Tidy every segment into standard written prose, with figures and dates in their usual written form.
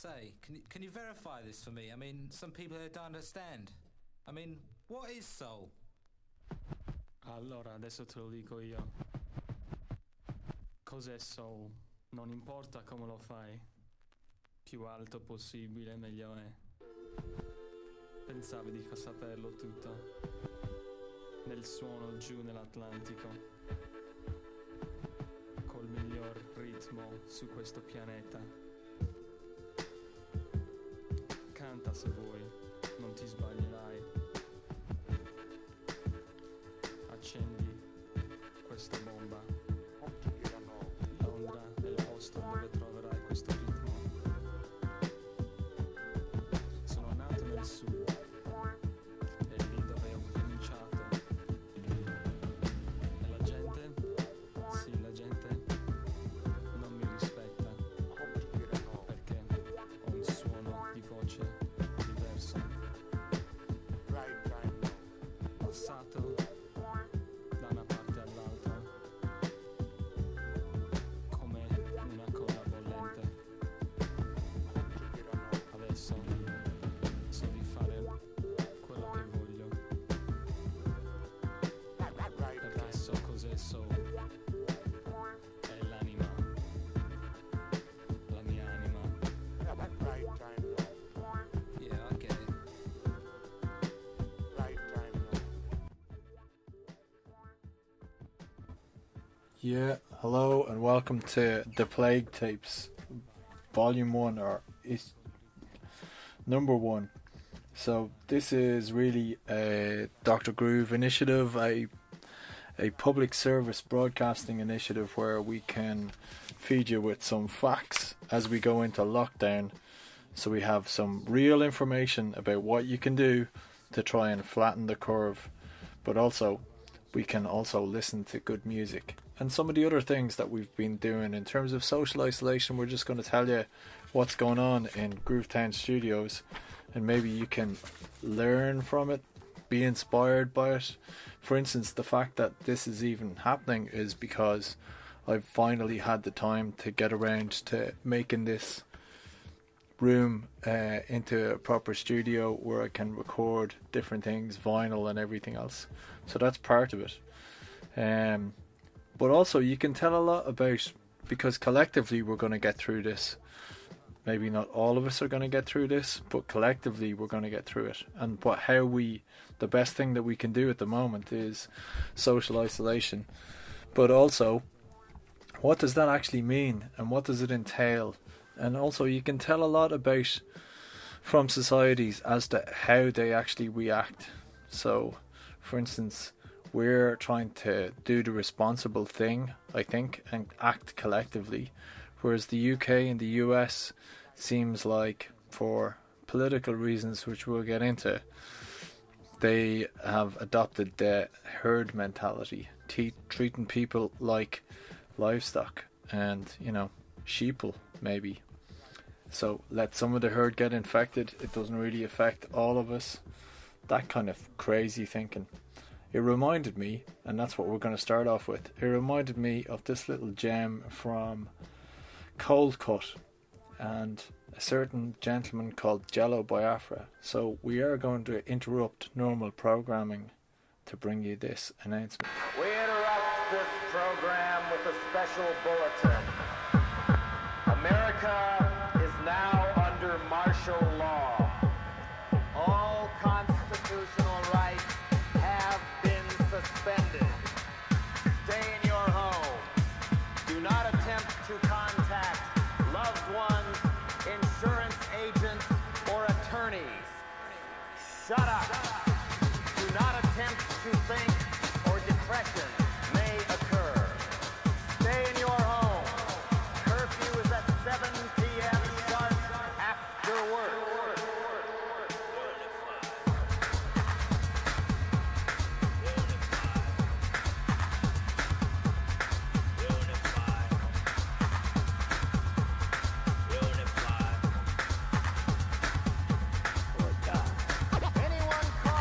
say, can you verify this for me? I mean, some people here don't understand. I mean, what is soul? Allora, adesso te lo dico io. Cos'è soul? Non importa come lo fai. Più alto possibile, meglio è. Pensavi di saperlo tutto. Nel suono giù nell'Atlantico. Col miglior ritmo su questo pianeta. Canta se vuoi, non ti sbaglierai. Accendi questa bomba. Londra è il posto dove troverai questo ritmo. Sono nato nel sud, è lì dove ho cominciato. E la gente? Sì, la gente non mi rispetta. Perché ho un suono di voce diverso. Passato da una parte all'altra come una coda bollente. Adesso so di fare quello che voglio, perché so cos'è soul. È l'anima, la mia anima. Yeah, I get it. Yeah, hello and welcome to The Plague Tapes, Volume 1, or is number 1. So this is really a Dr. Groove initiative, a public service broadcasting initiative where we can feed you with some facts as we go into lockdown. So we have some real information about what you can do to try and flatten the curve, but also we can also listen to good music. And some of the other things that we've been doing in terms of social isolation, we're just going to tell you what's going on in Groovetown Studios, and maybe you can learn from it, be inspired by it. For instance, the fact that this is even happening is because I've finally had the time to get around to making this room into a proper studio where I can record different things, vinyl and everything else. So that's part of it. But also you can tell a lot about, because collectively we're going to get through this. Maybe not all of us are going to get through this, but collectively we're going to get through it. And but the best thing that we can do at the moment is social isolation. But also, what does that actually mean, and what does it entail? And also you can tell a lot about from societies as to how they actually react. So, for instance, we're trying to do the responsible thing, I think, and act collectively, whereas the UK and the US seems like, for political reasons which we'll get into, they have adopted the herd mentality, treating people like livestock and, sheeple maybe. So let some of the herd get infected, it doesn't really affect all of us. That kind of crazy thinking. It reminded me, and that's what we're going to start off with, it reminded me of this little gem from Cold Cut and a certain gentleman called Jello Biafra. So we are going to interrupt normal programming to bring you this announcement. We interrupt this program with a special bulletin. America is now under martial law. All constitutional rights have been suspended. Stay in your home. Do not attempt to contact loved ones, insurance agents, or attorneys. Shut up. Do not attempt to think, or depression may occur. Stay in your home. Curfew is at 7 p.m. sharp after work. Anyone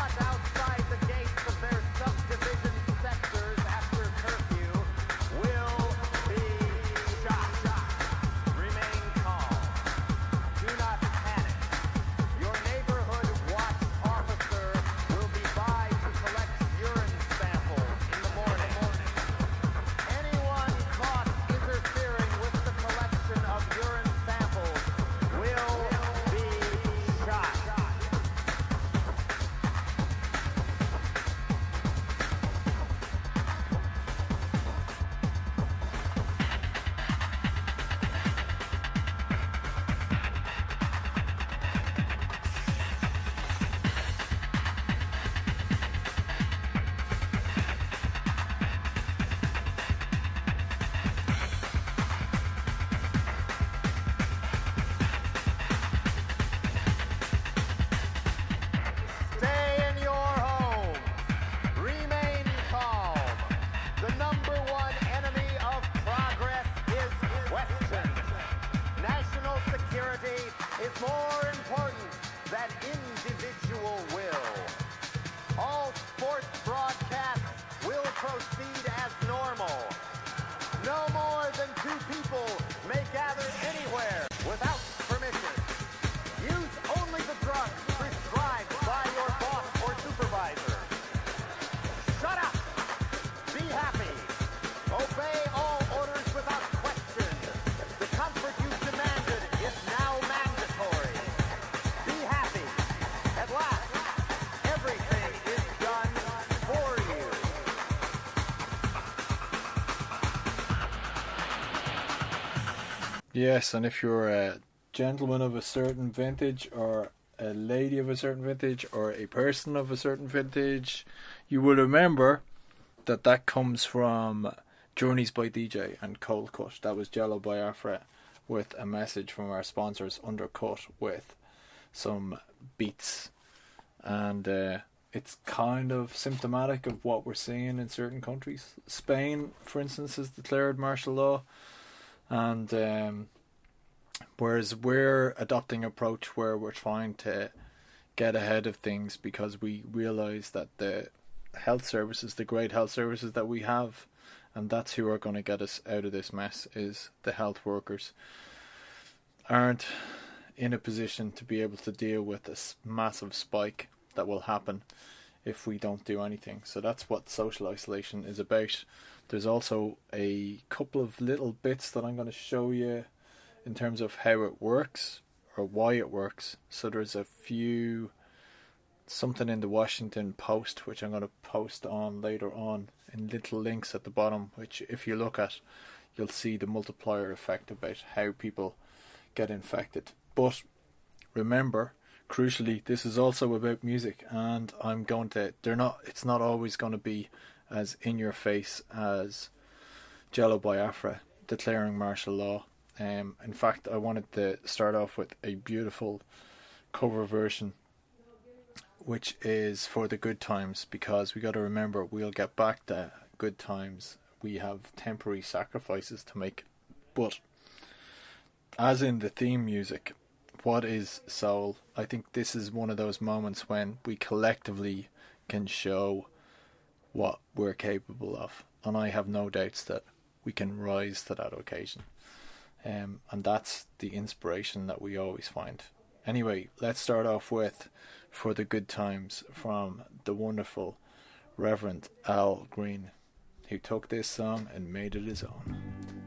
more important than individual will. All sports broadcasts will proceed as normal. No more than 2 people may gather anywhere without permission. Use only the drugs prescribed by your boss or supervisor. Shut up. Be happy. Obey all orders without question. The comfort you demanded is now mandatory. Be happy. At last, everything is done for you. Yes, and if you're a gentleman of a certain vintage, or a lady of a certain vintage, or a person of a certain vintage, you will remember that that comes from Journeys by DJ and Cold Cut. That was Jello Biafra with a message from our sponsors, Undercut, with some beats. And it's kind of symptomatic of what we're seeing in certain countries. Spain, for instance, has declared martial law. And whereas we're adopting an approach where we're trying to get ahead of things because we realise that the health services, the great health services that we have, and that's who are going to get us out of this mess, is the health workers, aren't in a position to be able to deal with this massive spike that will happen if we don't do anything. So that's what social isolation is about. There's also a couple of little bits that I'm going to show you in terms of how it works or why it works. So there's something in the Washington Post which I'm going to post on later on in little links at the bottom, which if you look at, you'll see the multiplier effect about how people get infected. But remember, crucially, this is also about music, and it's not always going to be as in your face as Jello Biafra declaring martial law. In fact, I wanted to start off with a beautiful cover version, which is For the Good Times, because we got to remember, we'll get back to good times. We have temporary sacrifices to make. But as in the theme music, what is soul? I think this is one of those moments when we collectively can show what we're capable of, and I have no doubts that we can rise to that occasion, and that's the inspiration that we always find. Anyway, let's start off with For the Good Times from the wonderful Reverend Al Green, who took this song and made it his own.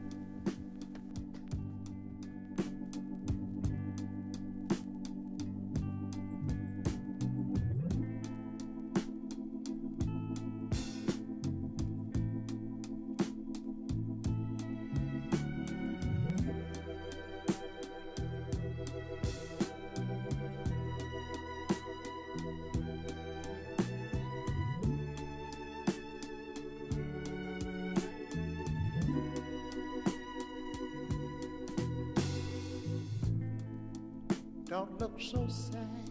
Don't look so sad.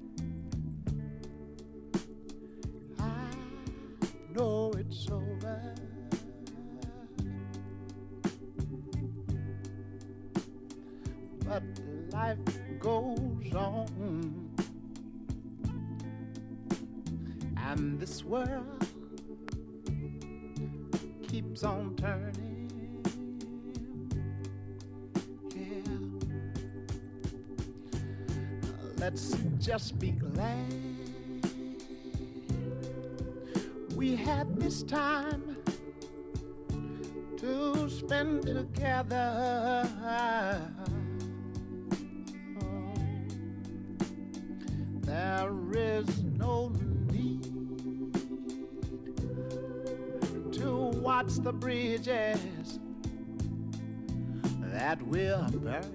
I know it's over. But life goes on, and this world keeps on turning. Let's just be glad we had this time to spend together. There is no need to watch the bridges that we're burning.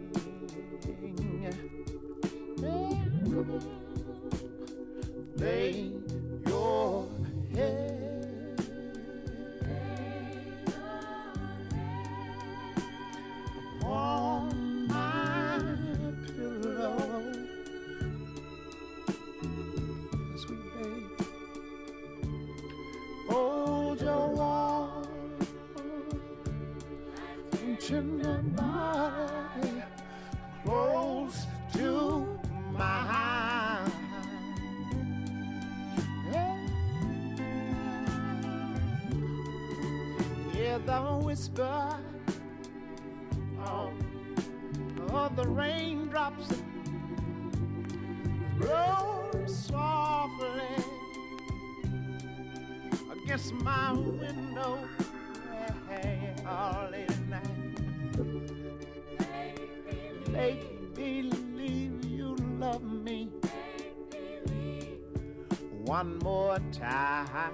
Lay your head on my pillow, sweet babe. Hold your warm, tender body the whisper of the raindrops roll softly against my window all late at night. Make believe you love me one more time.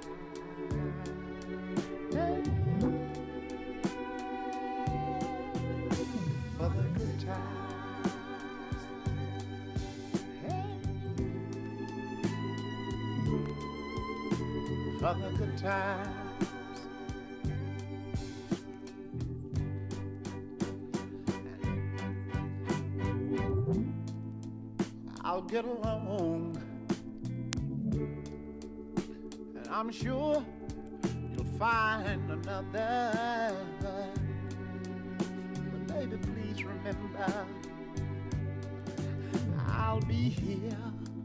For the good times. For the good times. I'll get along, and I'm sure you'll find another. But baby, please remember, I'll be here.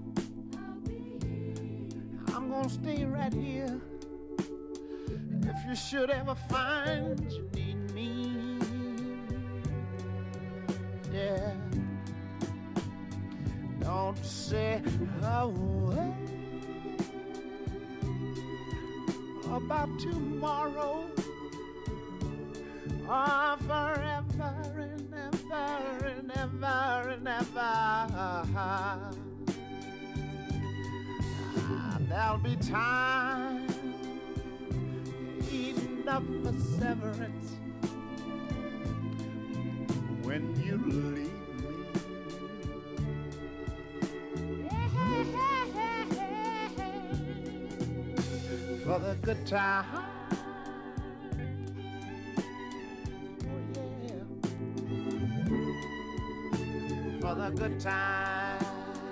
I'm gonna stay right here. If you should ever find you need me, yeah. Don't say a word about tomorrow or forever and ever and ever and ever. There'll be time enough for severance when you leave. For the good time, oh yeah. For the good time,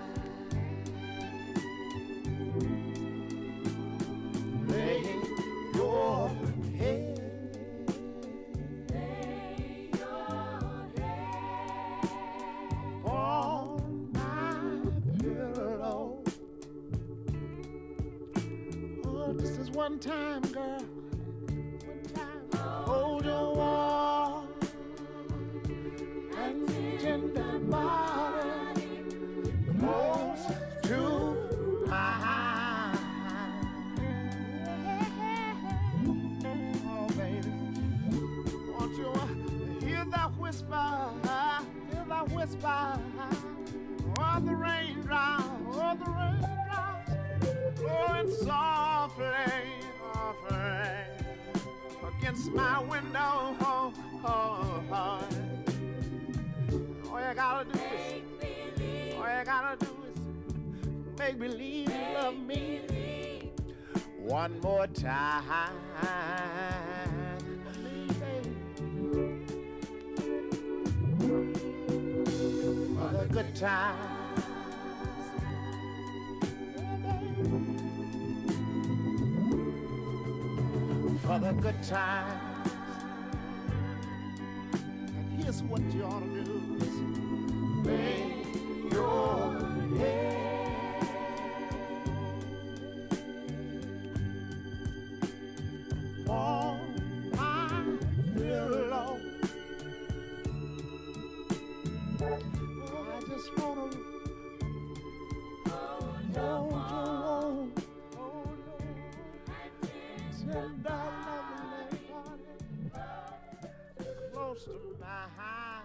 lay your head, on my pillow. This is one time, girl. One time. Hold your warm and tender body close to mine. Oh, baby, won't you hear that whisper? Hear that whisper? Oh, the raindrops, oh, the raindrops, blowing softly, softly against my window. Oh, oh, oh. All you gotta do is make believe you love me one more time. For the good times. For the good times. And here's what you ought to do is lay your head on my pillow. I just wanna hold your warm, tender lovely body close to my heart.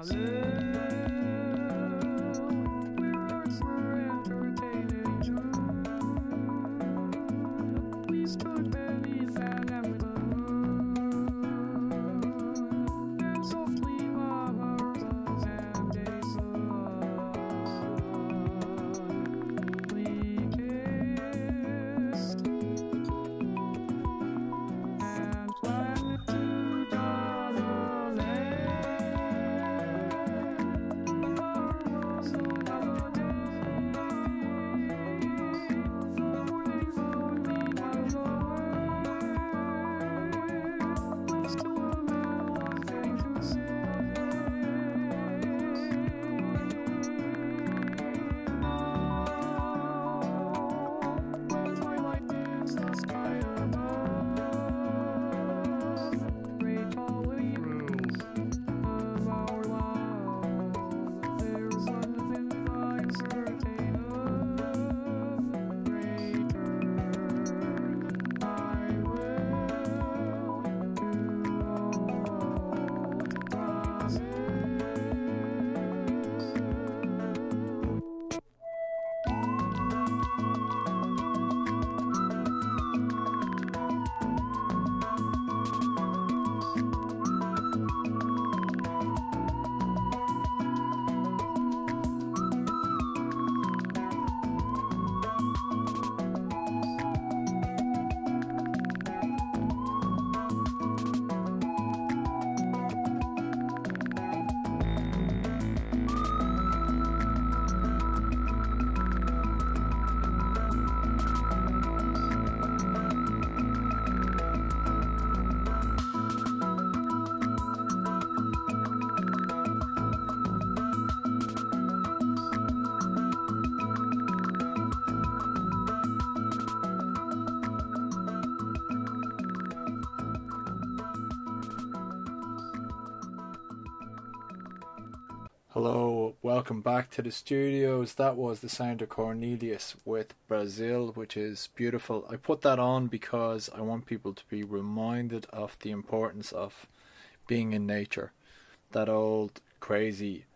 Hello, welcome back to the studios. That was the sound of Cornelius with Brazil, which is beautiful. I put that on because I want people to be reminded of the importance of being in nature. That old crazy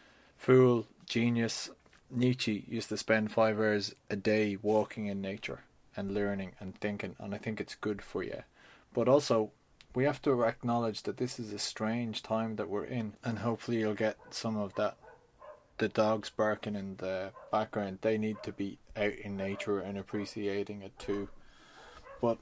fool genius Nietzsche used to spend 5 hours a day walking in nature and learning and thinking, and I think it's good for you. But also, we have to acknowledge that this is a strange time that we're in, and hopefully you'll get some of that. The dogs barking in the background, they need to be out in nature and appreciating it too. But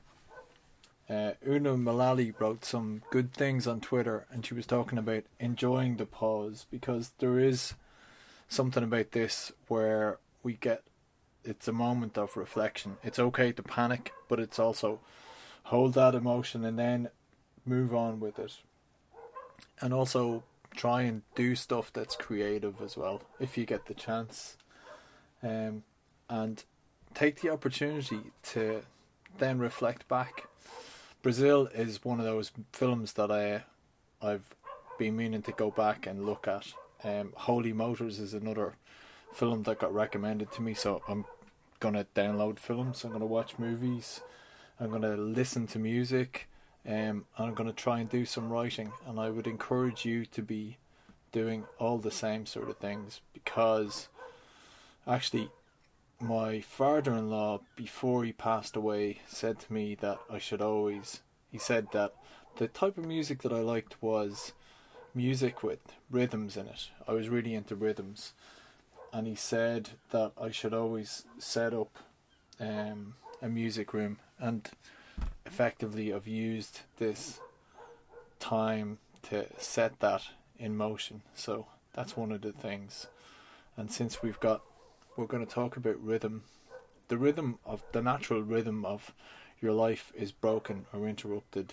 Una Mullally wrote some good things on Twitter, and she was talking about enjoying the pause, because there is something about this where it's a moment of reflection. It's okay to panic, but it's also hold that emotion and then move on with it, and also try and do stuff that's creative as well if you get the chance, and take the opportunity to then reflect back. Brazil is one of those films that I've been meaning to go back and look at. Holy Motors is another film that got recommended to me, so I'm gonna download films, I'm gonna watch movies, I'm gonna listen to music, and I'm going to try and do some writing, and I would encourage you to be doing all the same sort of things, because actually my father-in-law, before he passed away, said to me that he said that the type of music that I liked was music with rhythms in it. I was really into rhythms, and he said that I should always set up a music room, and effectively I've used this time to set that in motion. So that's one of the things. And since we're going to talk about rhythm, the natural rhythm of your life is broken or interrupted,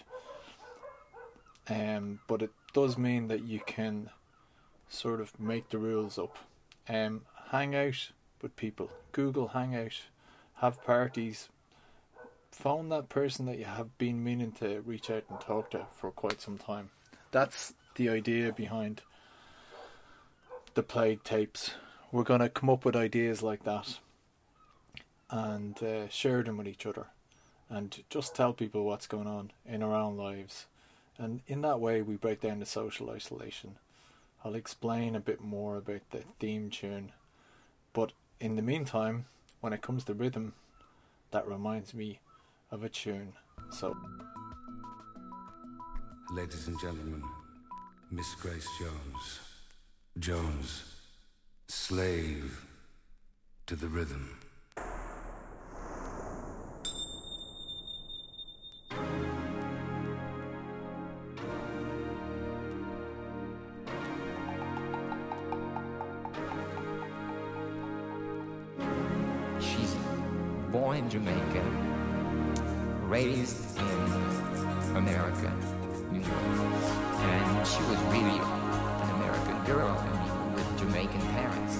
but it does mean that you can sort of make the rules up. Hang out with people, Google Hangout, have parties, phone that person that you have been meaning to reach out and talk to for quite some time. That's the idea behind the Plague Tapes. We're going to come up with ideas like that and share them with each other, and just tell people what's going on in our own lives. And in that way we break down the social isolation. I'll explain a bit more about the theme tune. But in the meantime, when it comes to rhythm, that reminds me of a tune. So, ladies and gentlemen, Miss Grace Jones. Jones, slave to the rhythm. She's born in Jamaica, raised in America, New York, and she was really an American girl, I mean, with Jamaican parents.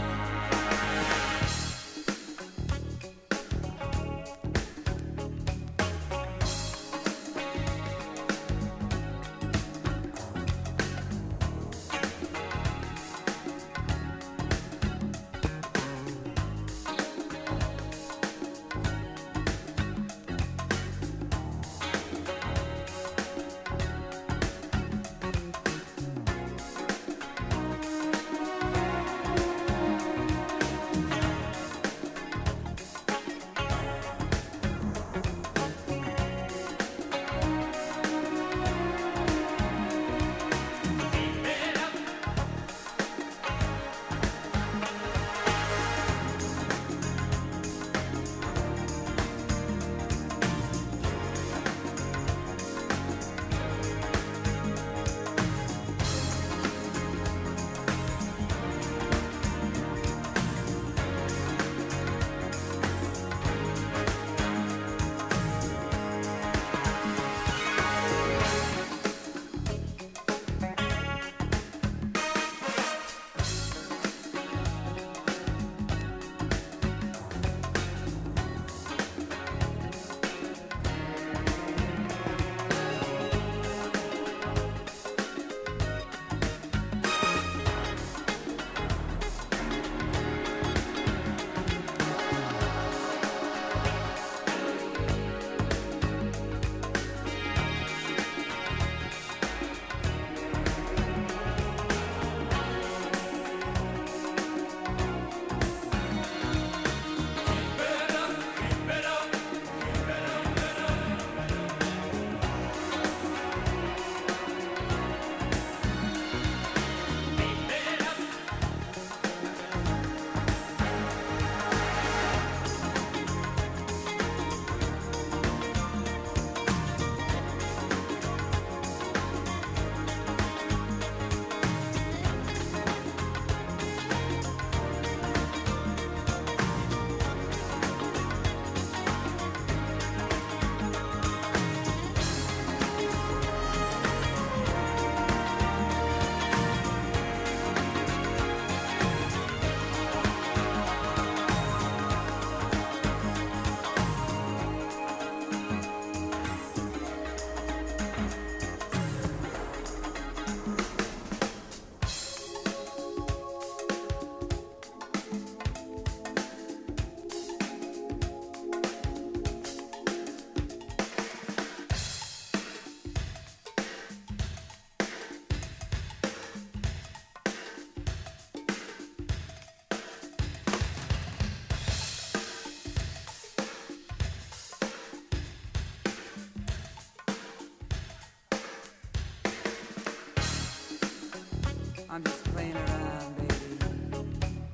I'm just playing around, baby.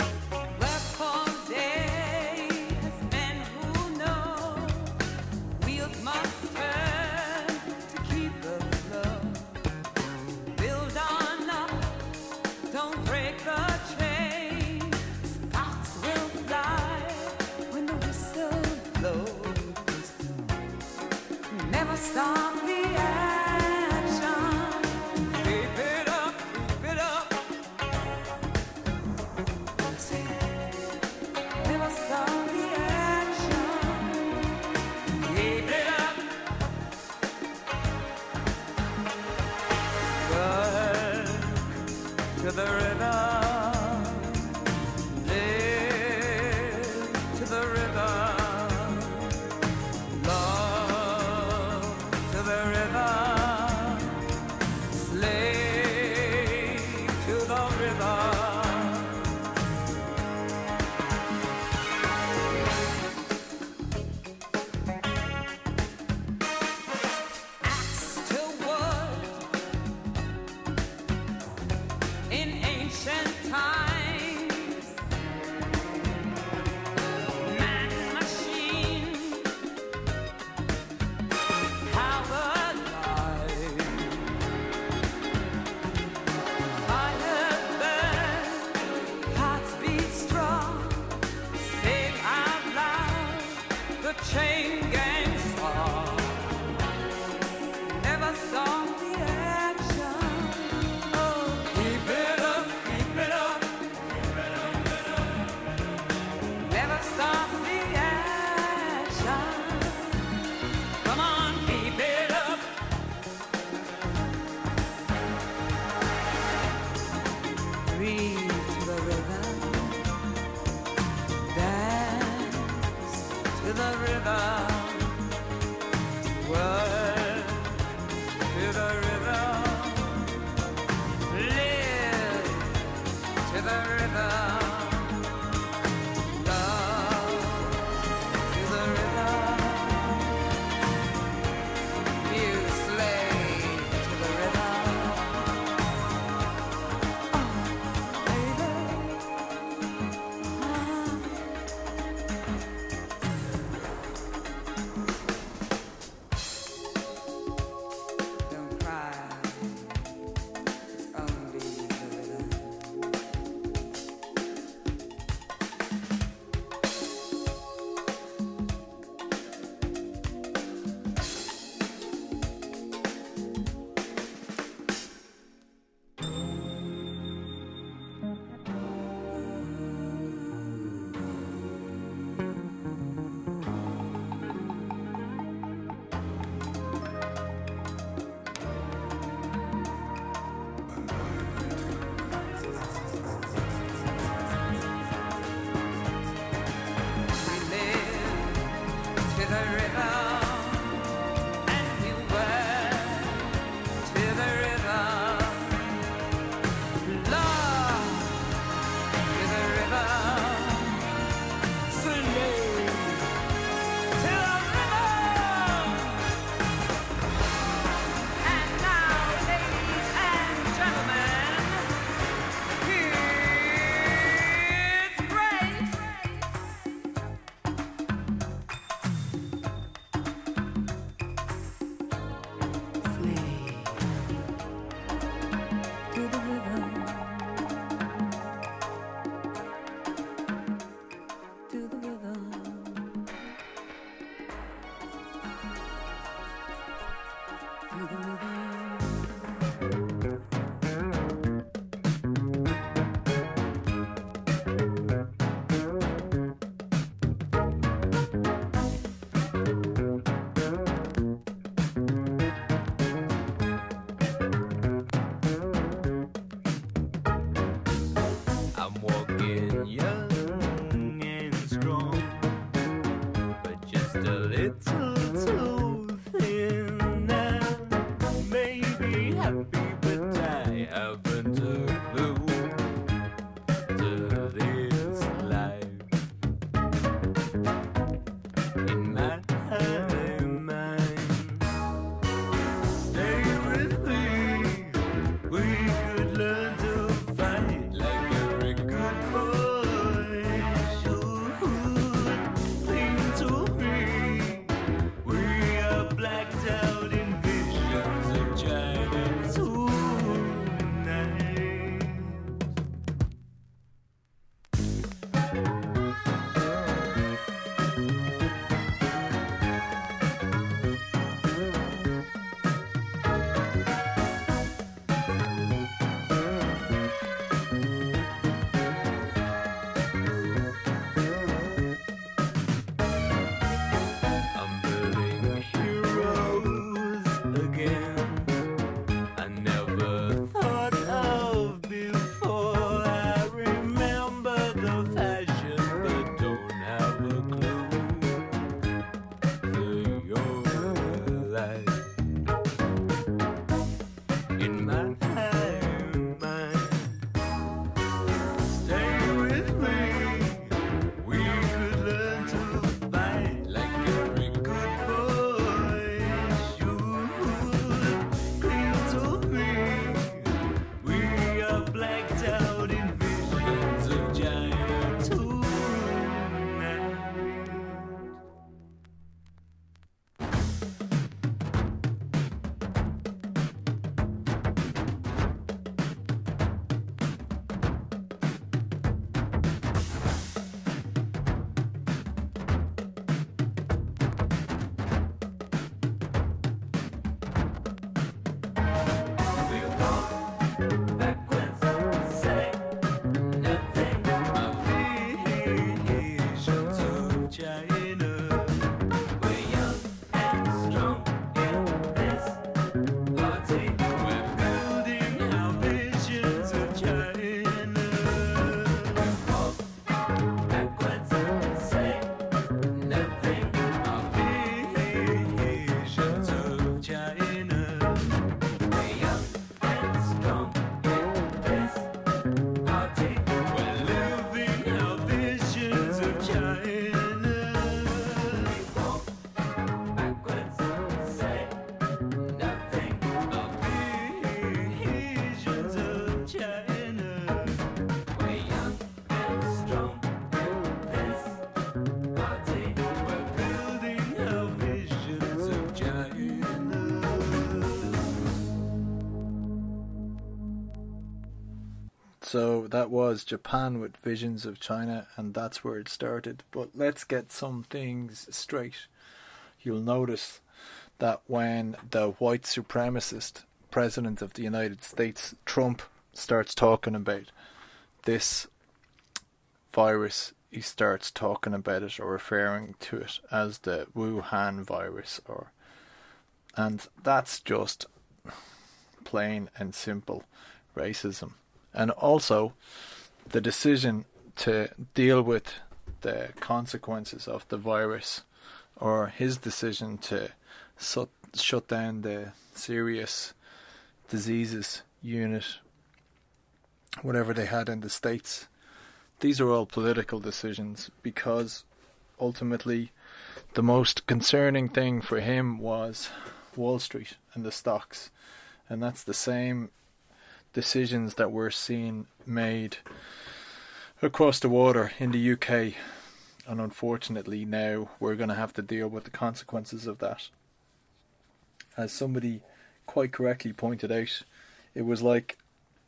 Work for days, men who know wheels must turn to keep the flow. Build on up, don't break the chain. Sparks will fly when the whistle blows. Never stop the action. Keep it up, keep it up. Never stop the action. Keep it up. Work to the rhythm. Live to the rhythm. Love to the chain gang saw. Never saw the action. Oh, keep it up, keep it up, keep it up, keep it up. Never stop the action. Come on, keep it up. Breathe to the rhythm. Dance to the rhythm. Work to the rhythm. Live to the rhythm. Love to the rhythm. You slave to the rhythm. Don't cry, it's only the rhythm. We live to the rhythm, and we work to the rhythm. Love to the rhythm, slave to the rhythm. And now, ladies and gentlemen, here's Grace. Slave to the rhythm, to the rhythm. To the rhythm. I'm walking young and strong, but just a little too thin now. Maybe happy, but I haven't a clue to this life. In my mind, stay with me. We could learn to fight like every good boy should. Cling to me, So that was Japan with Visions of China, and that's where it started. But let's get some things straight. You'll notice that when the white supremacist president of the United States, Trump, starts talking about this virus, he starts talking about it or referring to it as the Wuhan virus, and that's just plain and simple racism. And also the decision to deal with the consequences of the virus, or his decision to shut down the serious diseases unit, whatever they had in the States. These are all political decisions, because ultimately the most concerning thing for him was Wall Street and the stocks. And that's the same decisions that we're seeing made across the water in the UK. And unfortunately now we're going to have to deal with the consequences of that. As somebody quite correctly pointed out, it's like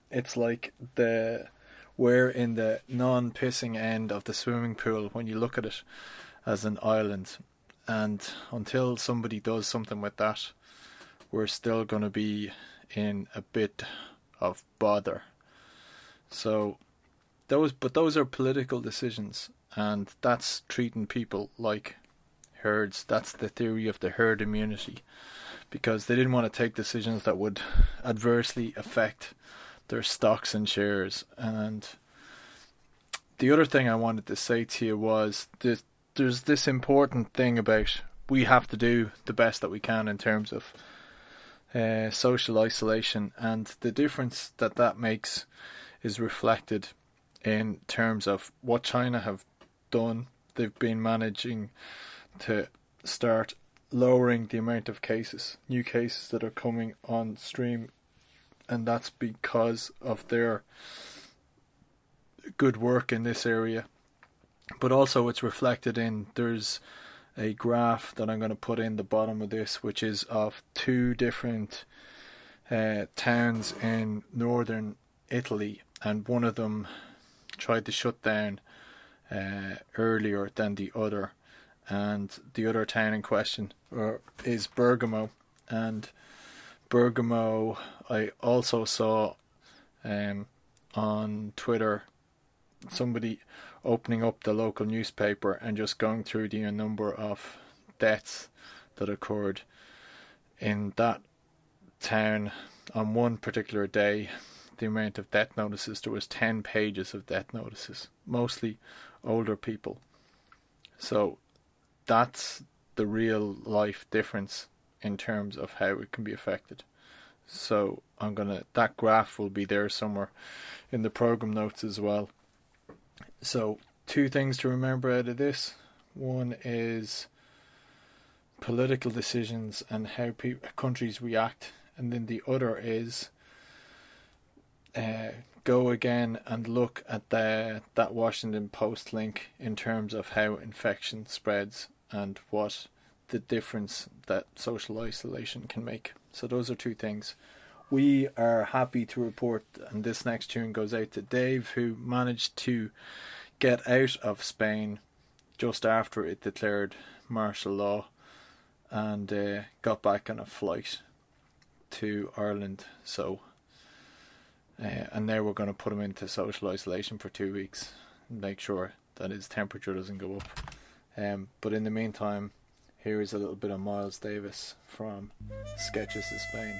we're in the non-pissing end of the swimming pool when you look at it as an island. And until somebody does something with that, we're still going to be in a bit of bother. So those are political decisions, and that's treating people like herds. That's the theory of the herd immunity, because they didn't want to take decisions that would adversely affect their stocks and shares. And the other thing I wanted to say to you was that there's this important thing about we have to do the best that we can in terms of social isolation, and the difference that makes is reflected in terms of what China have done. They've been managing to start lowering the amount of new cases that are coming on stream, and that's because of their good work in this area. But also it's reflected in, there's a graph that I'm going to put in the bottom of this, which is of two different towns in northern Italy, and one of them tried to shut down earlier than the other, and the other town in question is Bergamo. And Bergamo, I also saw on Twitter somebody opening up the local newspaper and just going through the number of deaths that occurred in that town on one particular day. The amount of death notices, there was 10 pages of death notices, mostly older people. So that's the real life difference in terms of how it can be affected. So that graph will be there somewhere in the program notes as well. So two things to remember out of this. One is political decisions and how countries react, and then the other is go again and look at that Washington Post link in terms of how infection spreads and what the difference that social isolation can make. So those are two things. We are happy to report, and this next tune goes out to Dave, who managed to get out of Spain just after it declared martial law, and got back on a flight to Ireland. So and now we're going to put him into social isolation for 2 weeks and make sure that his temperature doesn't go up. But in the meantime, here is a little bit of Miles Davis from Sketches of Spain.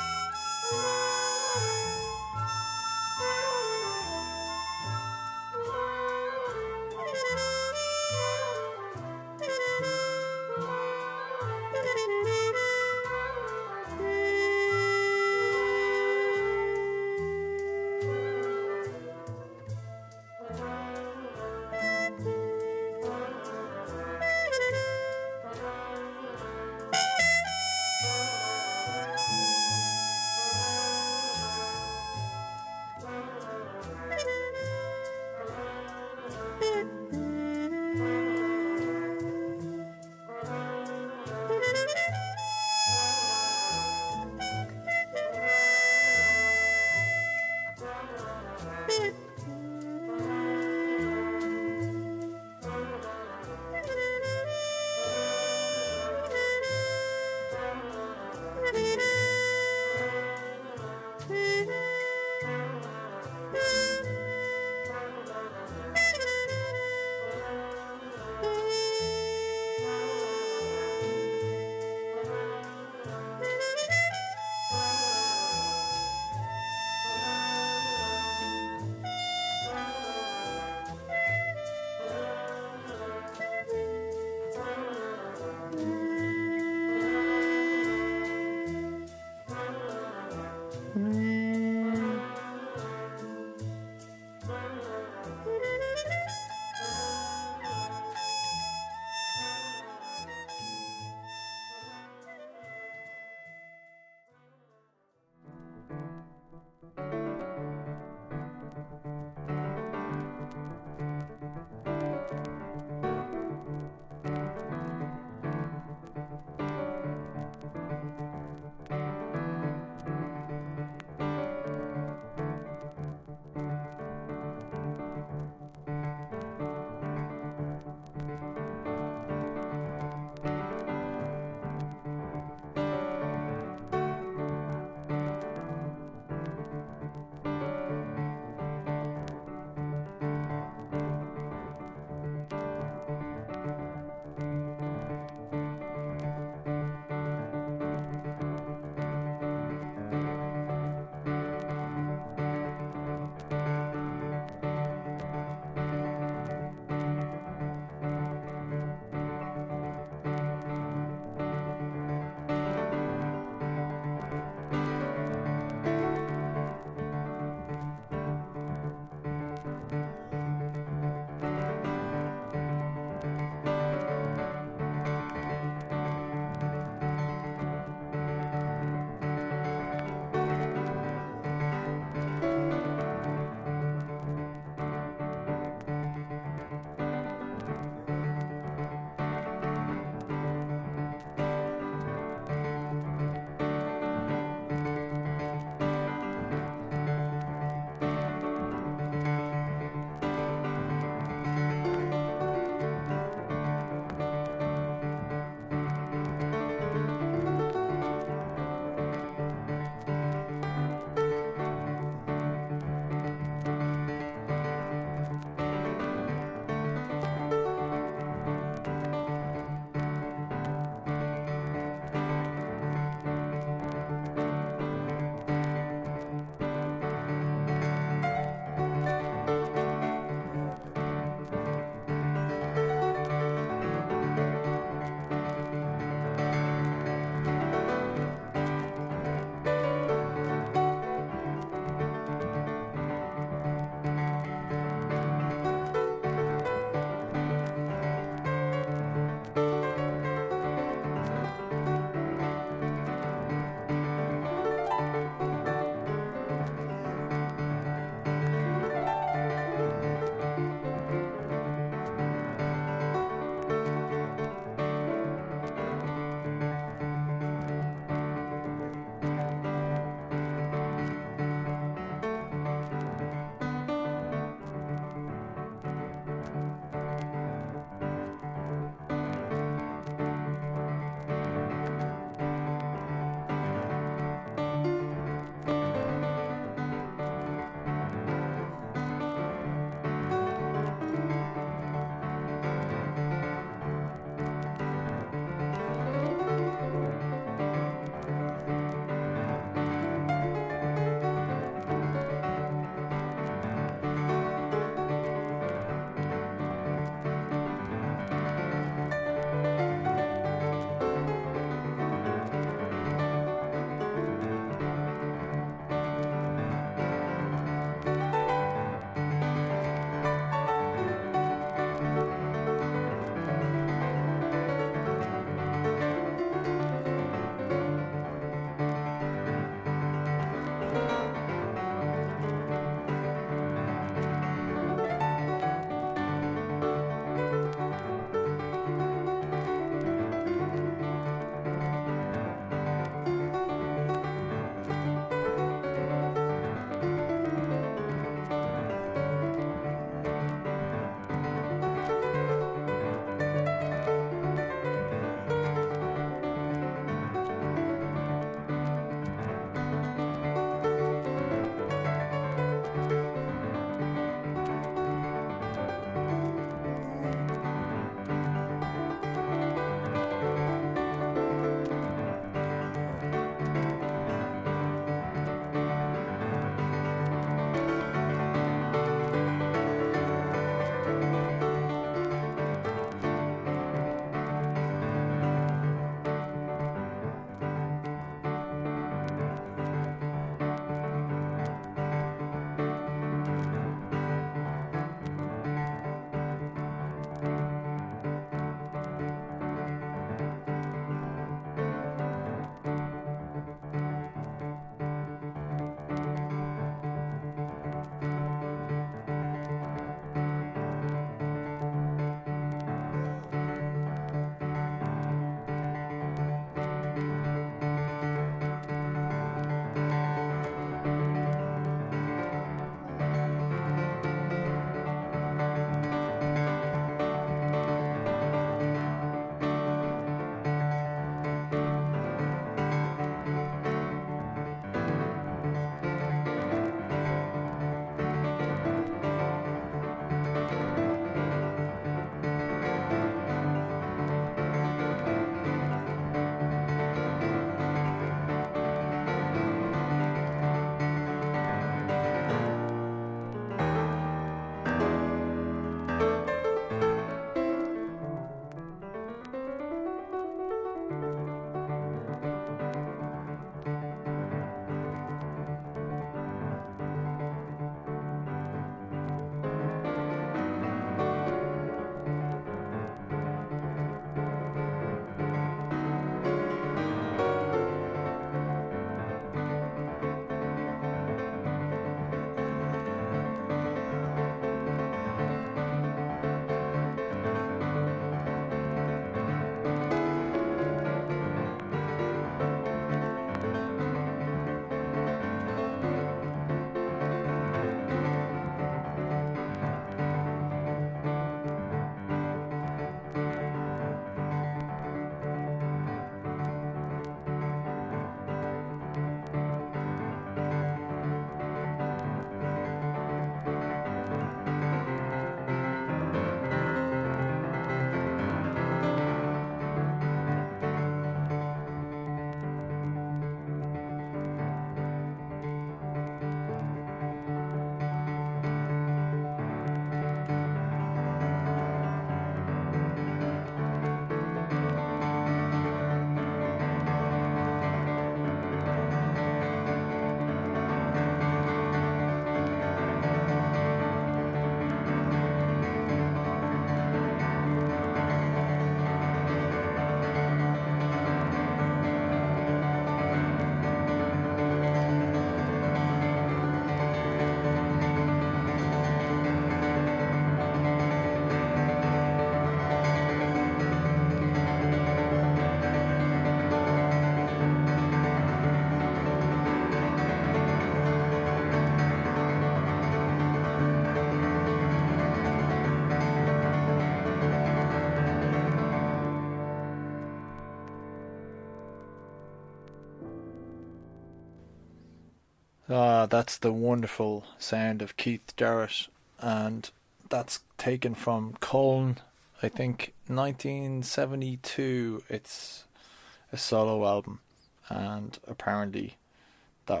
That's the wonderful sound of Keith Jarrett, and that's taken from Colne, I think 1972. It's a solo album, and apparently there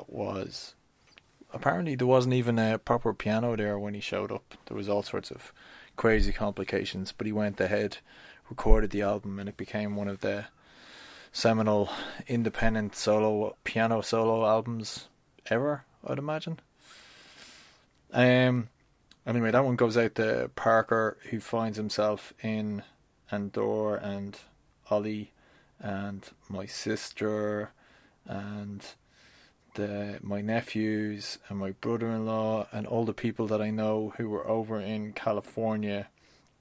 wasn't even a proper piano there when he showed up. There was all sorts of crazy complications, but he went ahead, recorded the album, and it became one of the seminal independent piano solo albums ever, I'd imagine. Anyway, that one goes out to Parker, who finds himself in Andor, and Ollie, and my sister, and my nephews, and my brother-in-law, and all the people that I know who were over in California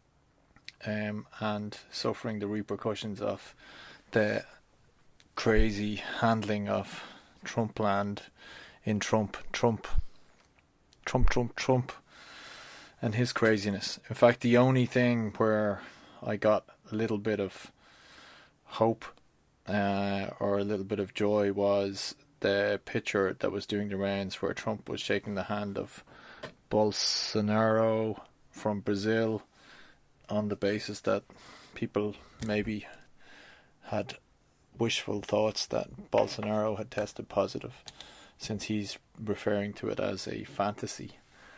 and suffering the repercussions of the crazy handling of Trumpland in Trump, and his craziness. In fact, the only thing where I got a little bit of hope or a little bit of joy was the picture that was doing the rounds where Trump was shaking the hand of Bolsonaro from Brazil, on the basis that people maybe had wishful thoughts that Bolsonaro had tested positive, since he's referring to it as a fantasy.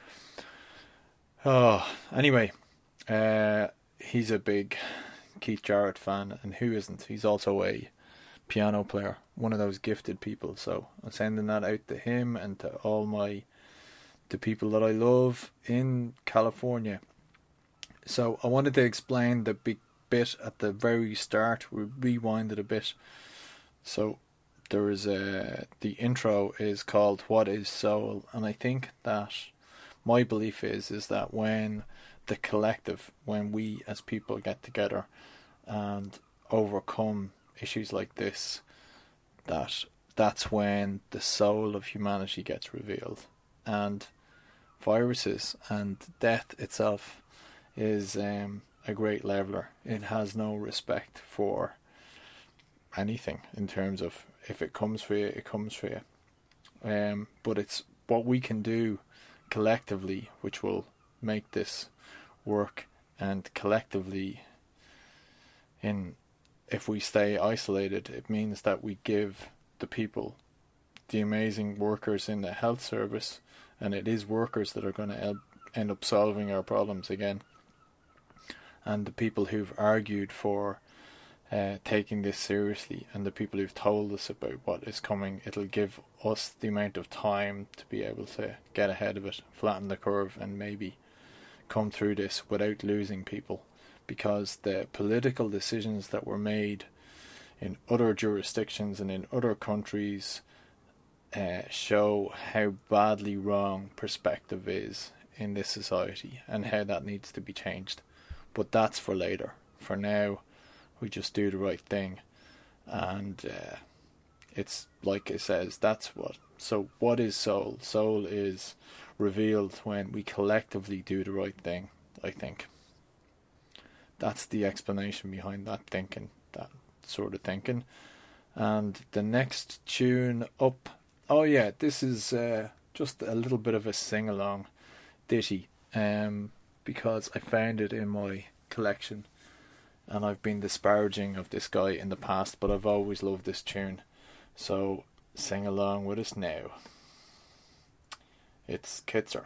Anyway, he's a big Keith Jarrett fan, and who isn't? He's also a piano player, one of those gifted people, so I'm sending that out to him and to all the people that I love in California. So I wanted to explain the big bit at the very start. We rewind it a bit. So there is the intro is called What is Soul, and I think that my belief is that when the collective, when we as people get together and overcome issues like this, that's when the soul of humanity gets revealed. And viruses and death itself is a great leveler. It has no respect for anything in terms of, if it comes for you, it comes for you. But it's what we can do collectively which will make this work, and collectively, if we stay isolated, it means that we give the people, the amazing workers in the health service, and it is workers that are going to end up solving our problems again, and the people who've argued for taking this seriously, and the people who've told us about what is coming. It'll give us the amount of time to be able to get ahead of it, flatten the curve, and maybe come through this without losing people, because the political decisions that were made in other jurisdictions and in other countries show how badly wrong perspective is in this society, and how that needs to be changed. But that's for later. For now, we just do the right thing, and it's like it says, that's what. So what is soul? Soul is revealed when we collectively do the right thing, I think. That's the explanation behind that thinking, that sort of thinking. And the next tune up, oh yeah, this is just a little bit of a sing-along ditty, because I found it in my collection, and I've been disparaging of this guy in the past, but I've always loved this tune, so sing along with us now. It's Kitzer.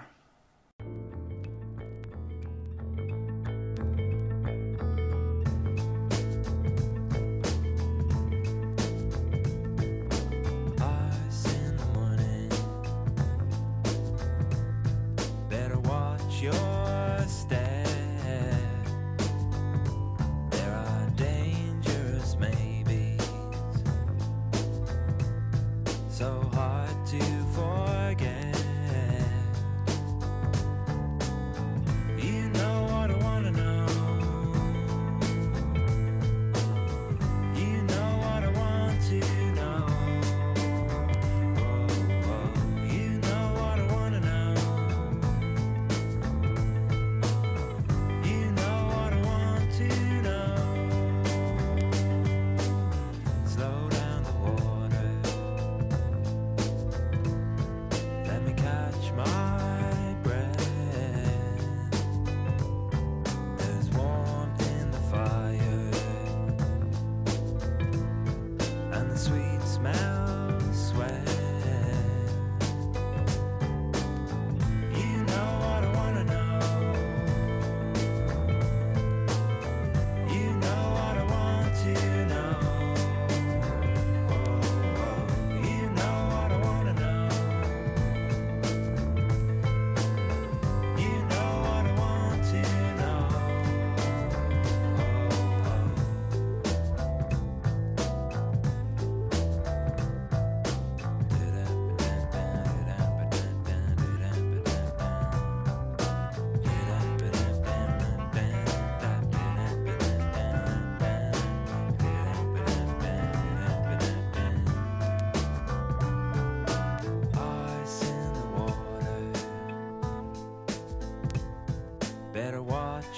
So hard to forget.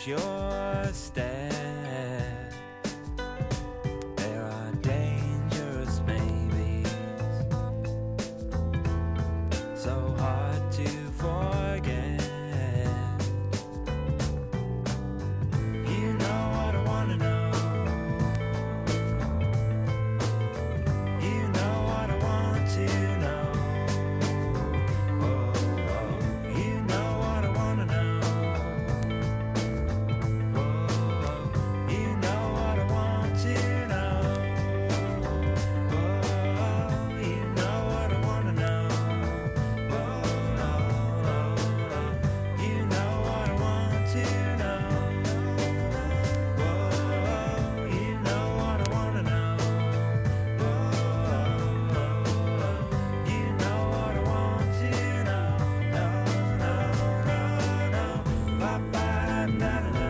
watch your stare. There are dangerous maybes, so hard to forget. You know what I wanna know. You know what I want to know. Oh, oh. You know what I wanna know. Oh, oh. You know what I want to know. Oh, oh. You know what I wanna know. Oh, oh, oh. You know what I want to know. Oh, oh. You know what I wanna know. Oh, oh, oh. You know what I want to know. No, no, no, no. Ba-ba-da-da-da-da.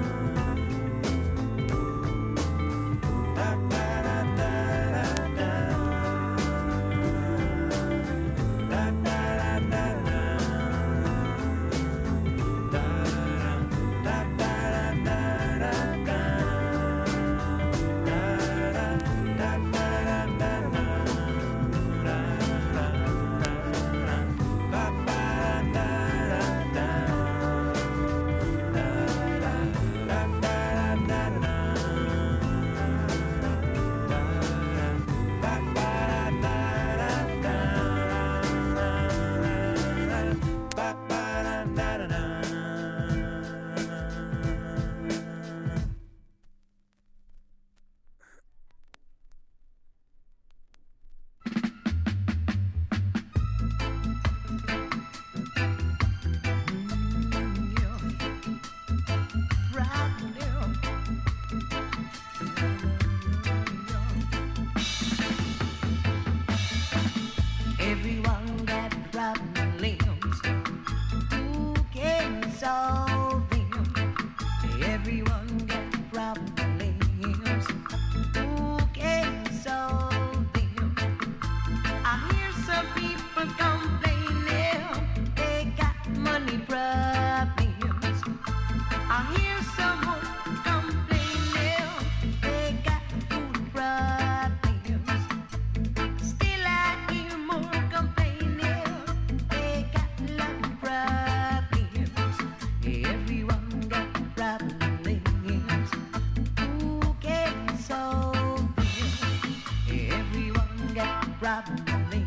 Everyone got problems. Who can solve them? Everyone got problems. Who can solve them? I hear some people complaining they got money problems. I hear someone complaining they got food problems. Still I hear more complaining they got love problems. Everyone got problems. Who can solve them? Everyone got problems.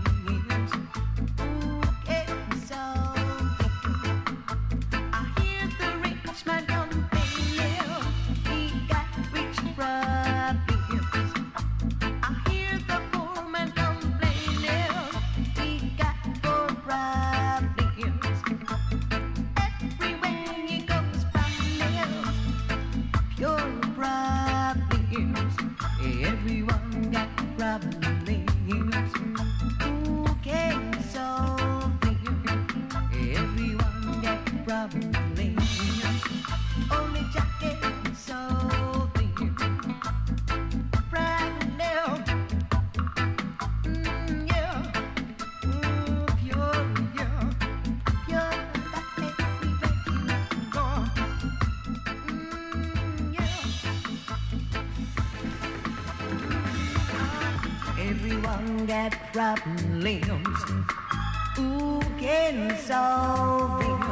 Who can solve them? I hear the rich man complaining he got rich problems. I hear the poor man complaining he got poor problems. Everywhere he goes, problems, pure problems. Everyone got problems. Who can solve them? Everyone got problems. Only Jack can solve them. Problem. Yeah. Pure, yeah. Pure, that everywhere you go. Yeah. Everyone got problems. Who can solve them?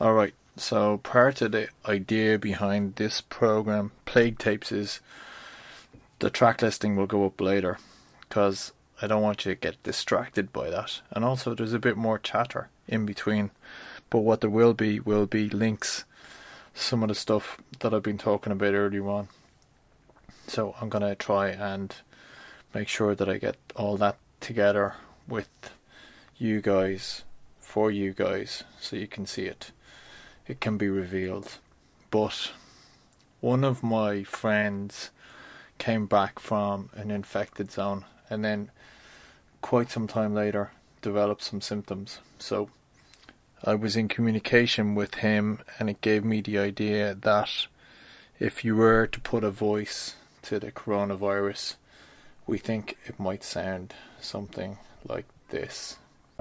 Alright, so part of the idea behind this program, Plague Tapes, is the track listing will go up later, because I don't want you to get distracted by that. And also there's a bit more chatter in between. But what there will be links, some of the stuff that I've been talking about earlier on. So I'm going to try and make sure that I get all that together with you guys, for you guys, so you can see it. It can be revealed. But one of my friends came back from an infected zone and then quite some time later developed some symptoms. So I was in communication with him, and it gave me the idea that if you were to put a voice to the coronavirus, we think it might sound something like this.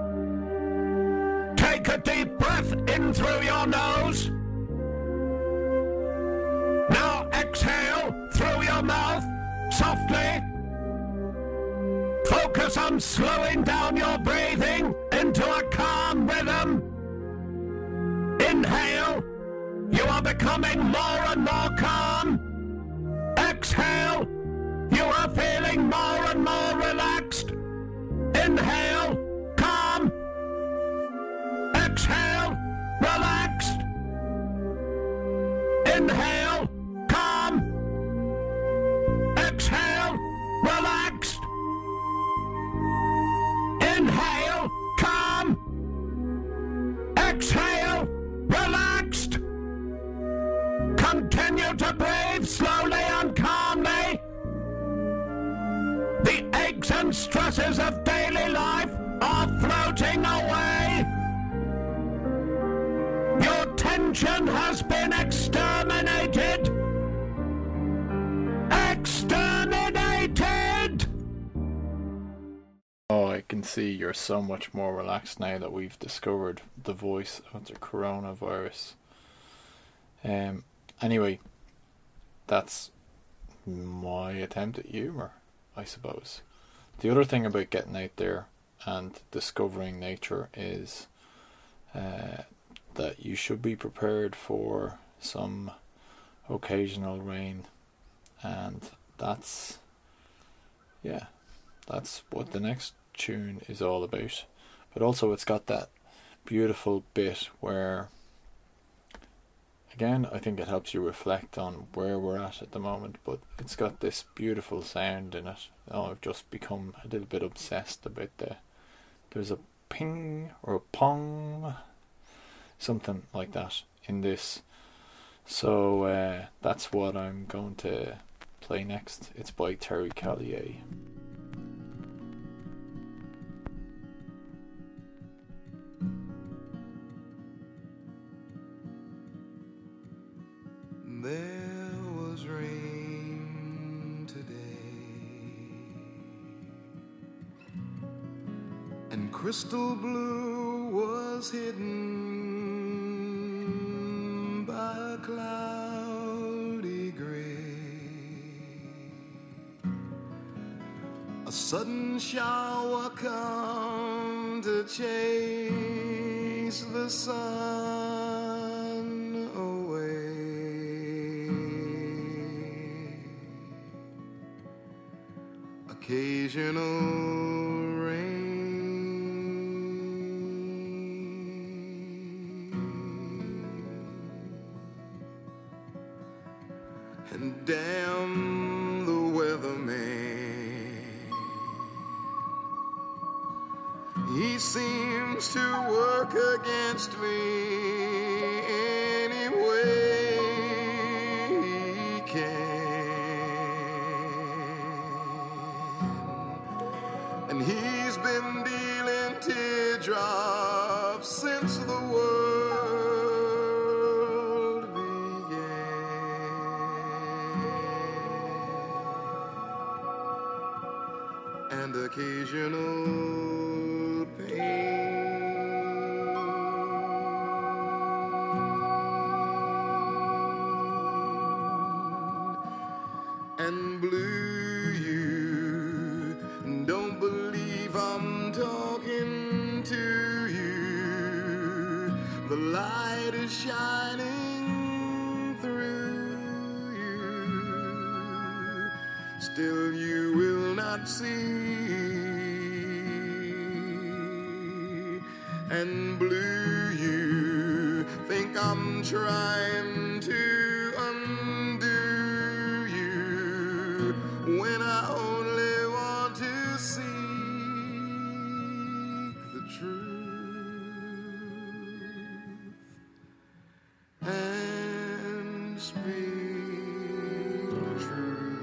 Take a deep breath in through your nose. Now exhale through your mouth softly. Focus on slowing down your breathing into a calm rhythm. Inhale. You are becoming more and more calm. Exhale. You are feeling more and more relaxed. Inhale. Calm. Exhale. Relaxed. Inhale. Calm. Exhale. Relaxed. Inhale. Calm. Exhale. Relaxed. Continue to breathe slowly and calmly. The aches and stresses of daily life are floating away. Your tension has been exterminated. Exterminated! Oh, I can see you're so much more relaxed now that we've discovered the voice of the coronavirus. Anyway, that's my attempt at humour, I suppose. The other thing about getting out there and discovering nature is that you should be prepared for some occasional rain, and that's what the next tune is all about. But also it's got that beautiful bit where, again, I think it helps you reflect on where we're at the moment, but it's got this beautiful sound in it. Oh, I've just become a little bit obsessed about there's a ping or a pong, something like that in this. So that's what I'm going to play next. It's by Terry Callier. There was rain today, and crystal blue was hidden by a cloudy gray. A sudden shower come to chase the sun away. Occasional rain, and damn the weatherman, he seems to work against me any way he can. And he's been dealing teardrops since the world began. And occasional pain. And blue, you don't believe I'm talking to you. The light is shining through you, still you will not see. And blue, you think I'm trying to undo you when I only want to seek the truth and speak truth.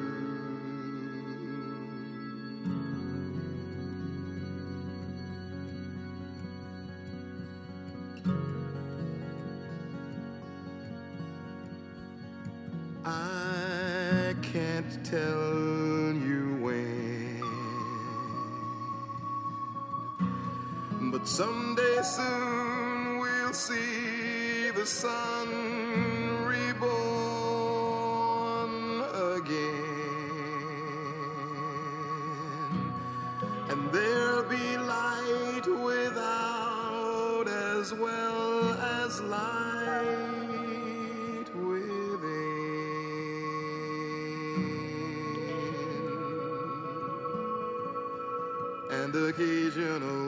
I can't tell you when, but someday soon we'll see the sun reborn again, and there'll be light without as well as light within. And occasional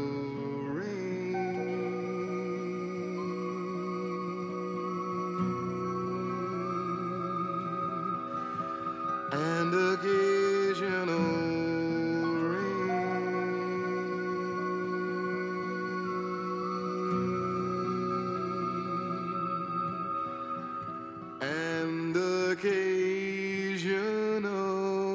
rain, and occasional rain, and occasional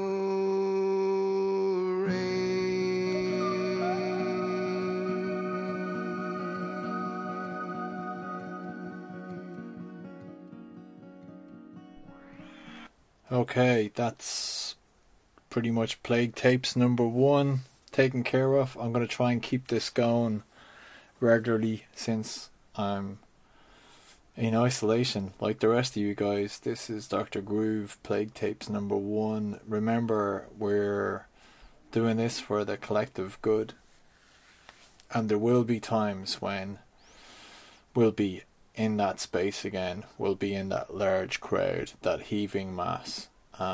Okay, that's pretty much Plague Tapes number 1 taken care of. I'm going to try and keep this going regularly since I'm in isolation like the rest of you guys. This is Dr. Groove, Plague Tapes number 1. Remember, we're doing this for the collective good, and there will be times when we'll be in that space again. We'll be in that large crowd, that heaving mass,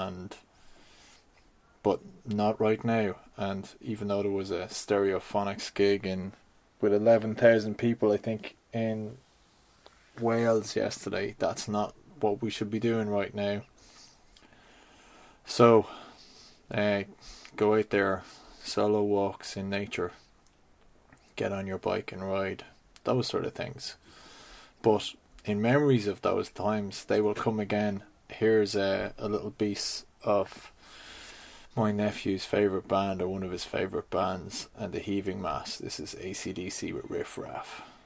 but not right now. And even though there was a Stereophonics gig with 11,000 people, I think, in Wales yesterday, that's not what we should be doing right now. So go out there, solo walks in nature, get on your bike and ride, those sort of things. But in memories of those times, they will come again. Here's a little piece of my nephew's favourite band, or one of his favourite bands, and the Heaving Mass. This is AC/DC with Riff Raff.